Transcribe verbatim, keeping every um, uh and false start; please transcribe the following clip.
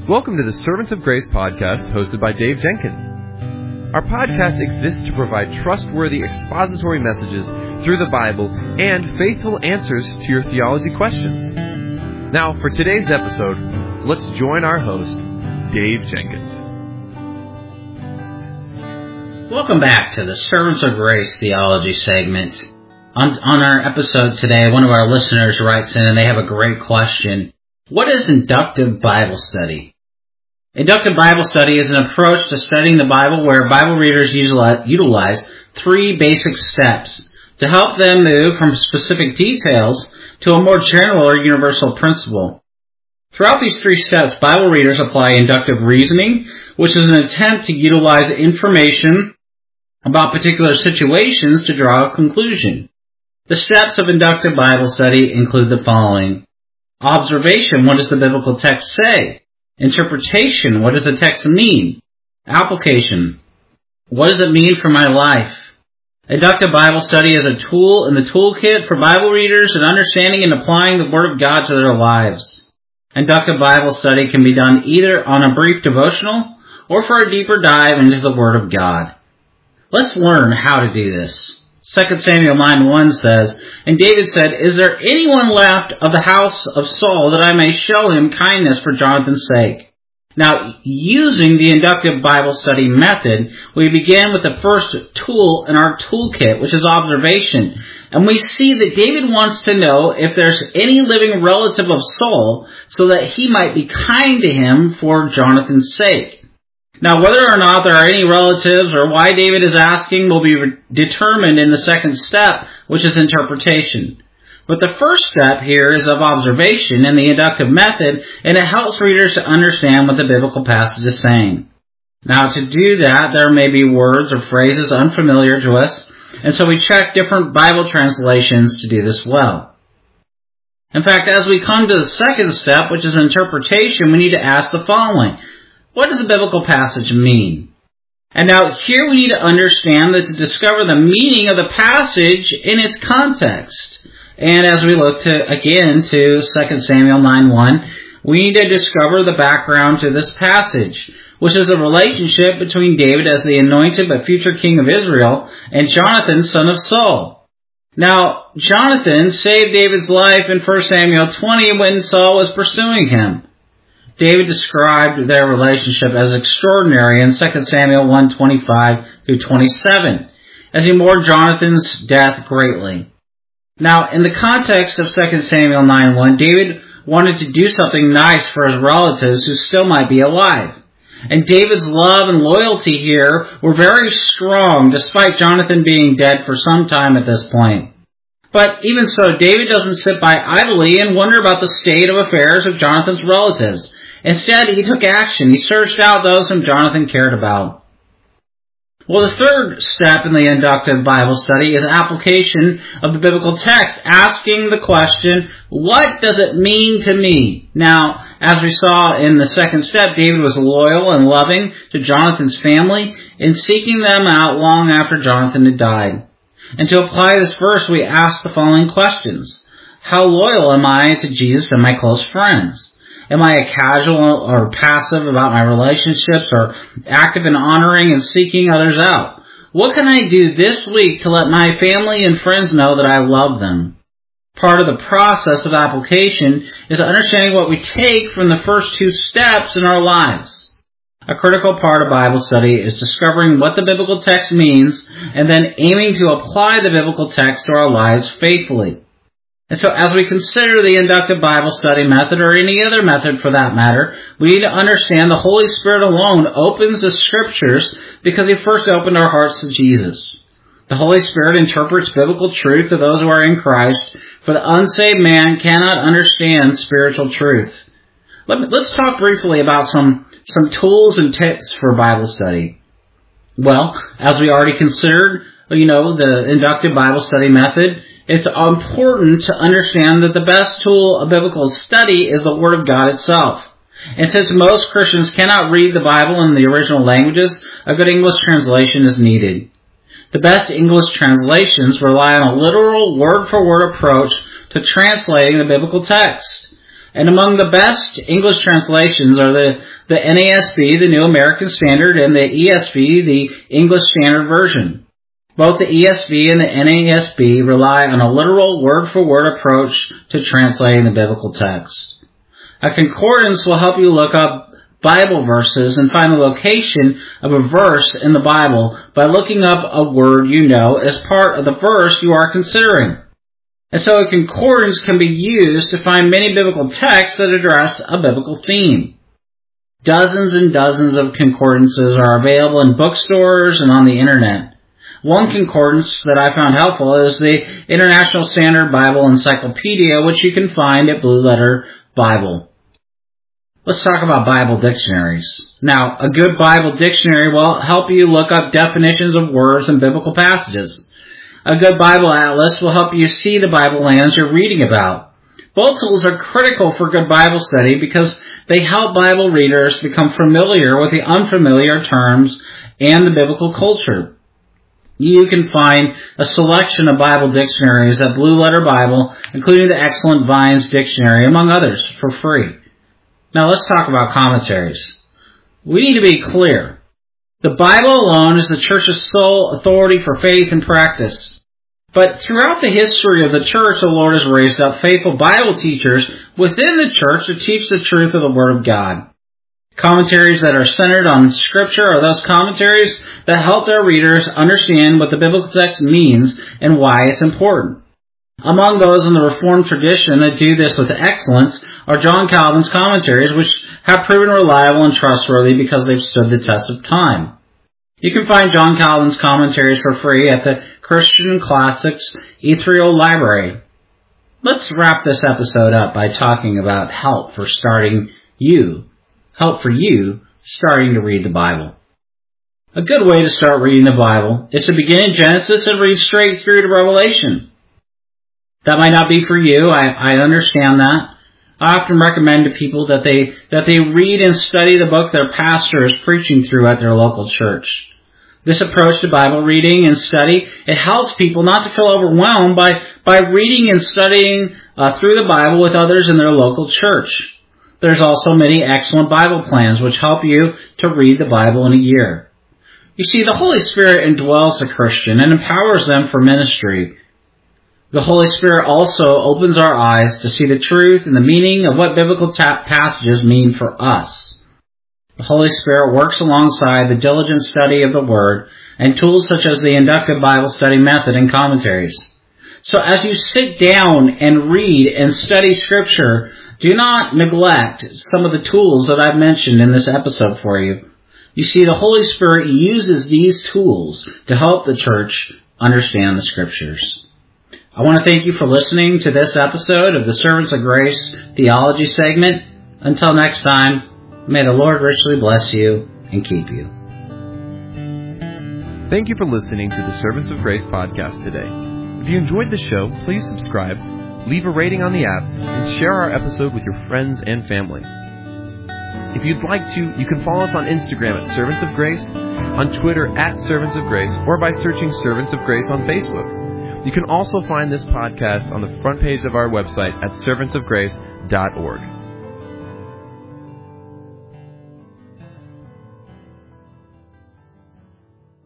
Welcome to the Servants of Grace podcast hosted by Dave Jenkins. Our podcast exists to provide trustworthy expository messages through the Bible and faithful answers to your theology questions. Now, for today's episode, let's join our host, Dave Jenkins. Welcome back to the Servants of Grace theology segment. On, on our episode today, one of our listeners writes in and they have a great question. What is inductive Bible study? Inductive Bible study is an approach to studying the Bible where Bible readers utilize three basic steps to help them move from specific details to a more general or universal principle. Throughout these three steps, Bible readers apply inductive reasoning, which is an attempt to utilize information about particular situations to draw a conclusion. The steps of inductive Bible study include the following. Observation, what does the biblical text say? Interpretation, what does the text mean? Application, what does it mean for my life? Inductive Bible study is a tool in the toolkit for Bible readers in understanding and applying the Word of God to their lives. Inductive Bible study can be done either on a brief devotional or for a deeper dive into the Word of God. Let's learn how to do this. Second Samuel nine one says, And David said, Is there anyone left of the house of Saul that I may show him kindness for Jonathan's sake? Now, using the inductive Bible study method, we begin with the first tool in our toolkit, which is observation. And we see that David wants to know if there's any living relative of Saul so that he might be kind to him for Jonathan's sake. Now, whether or not there are any relatives or why David is asking will be re- determined in the second step, which is interpretation. But the first step here is of observation in the inductive method, and it helps readers to understand what the biblical passage is saying. Now, to do that, there may be words or phrases unfamiliar to us, and so we check different Bible translations to do this well. In fact, as we come to the second step, which is interpretation, we need to ask the following. What does the biblical passage mean? And now here we need to understand that to discover the meaning of the passage in its context. And as we look to again to Second Samuel nine one, we need to discover the background to this passage, which is a relationship between David as the anointed but future king of Israel and Jonathan, son of Saul. Now, Jonathan saved David's life in First Samuel twenty when Saul was pursuing him. David described their relationship as extraordinary in Second Samuel one twenty-five through twenty-seven, as he mourned Jonathan's death greatly. Now, in the context of Second Samuel nine one, David wanted to do something nice for his relatives who still might be alive. And David's love and loyalty here were very strong, despite Jonathan being dead for some time at this point. But even so, David doesn't sit by idly and wonder about the state of affairs of Jonathan's relatives. Instead, he took action. He searched out those whom Jonathan cared about. Well, the third step in the inductive Bible study is application of the biblical text, asking the question, what does it mean to me? Now, as we saw in the second step, David was loyal and loving to Jonathan's family in seeking them out long after Jonathan had died. And to apply this verse, we ask the following questions. How loyal am I to Jesus and my close friends? Am I a casual or passive about my relationships or active in honoring and seeking others out? What can I do this week to let my family and friends know that I love them? Part of the process of application is understanding what we take from the first two steps in our lives. A critical part of Bible study is discovering what the biblical text means and then aiming to apply the biblical text to our lives faithfully. And so as we consider the inductive Bible study method, or any other method for that matter, we need to understand the Holy Spirit alone opens the Scriptures because He first opened our hearts to Jesus. The Holy Spirit interprets biblical truth to those who are in Christ, for the unsaved man cannot understand spiritual truth. Let me, let's talk briefly about some, some tools and tips for Bible study. Well, as we already considered, you know, the inductive Bible study method, it's important to understand that the best tool of biblical study is the Word of God itself. And since most Christians cannot read the Bible in the original languages, a good English translation is needed. The best English translations rely on a literal word-for-word approach to translating the biblical text. And among the best English translations are the, the N A S B, the New American Standard, and the E S V, the English Standard Version. Both the E S V and the N A S B rely on a literal word-for-word approach to translating the biblical text. A concordance will help you look up Bible verses and find the location of a verse in the Bible by looking up a word you know as part of the verse you are considering. And so a concordance can be used to find many biblical texts that address a biblical theme. Dozens and dozens of concordances are available in bookstores and on the internet. One concordance that I found helpful is the International Standard Bible Encyclopedia, which you can find at Blue Letter Bible. Let's talk about Bible dictionaries. Now, a good Bible dictionary will help you look up definitions of words in biblical passages. A good Bible atlas will help you see the Bible lands you're reading about. Both tools are critical for good Bible study because they help Bible readers become familiar with the unfamiliar terms and the biblical culture. You can find a selection of Bible dictionaries at Blue Letter Bible, including the excellent Vines Dictionary, among others, for free. Now let's talk about commentaries. We need to be clear. The Bible alone is the church's sole authority for faith and practice. But throughout the history of the church, the Lord has raised up faithful Bible teachers within the church to teach the truth of the Word of God. Commentaries that are centered on Scripture are those commentaries that help their readers understand what the biblical text means and why it's important. Among those in the Reformed tradition that do this with excellence are John Calvin's commentaries, which have proven reliable and trustworthy because they've stood the test of time. You can find John Calvin's commentaries for free at the Christian Classics Ethereal Library. Let's wrap this episode up by talking about help for starting you, help for you starting to read the Bible. A good way to start reading the Bible is to begin in Genesis and read straight through to Revelation. That might not be for you. I, I understand that. I often recommend to people that they that they read and study the book their pastor is preaching through at their local church. This approach to Bible reading and study, it helps people not to feel overwhelmed by, by reading and studying uh, through the Bible with others in their local church. There's also many excellent Bible plans which help you to read the Bible in a year. You see, the Holy Spirit indwells the Christian and empowers them for ministry. The Holy Spirit also opens our eyes to see the truth and the meaning of what biblical ta- passages mean for us. The Holy Spirit works alongside the diligent study of the Word and tools such as the inductive Bible study method and commentaries. So as you sit down and read and study Scripture, do not neglect some of the tools that I've mentioned in this episode for you. You see, the Holy Spirit uses these tools to help the church understand the Scriptures. I want to thank you for listening to this episode of the Servants of Grace Theology segment. Until next time, may the Lord richly bless you and keep you. Thank you for listening to the Servants of Grace podcast today. If you enjoyed the show, please subscribe, leave a rating on the app, and share our episode with your friends and family. If you'd like to, you can follow us on Instagram at Servants of Grace, on Twitter at Servants of Grace, or by searching Servants of Grace on Facebook. You can also find this podcast on the front page of our website at servants of grace dot org.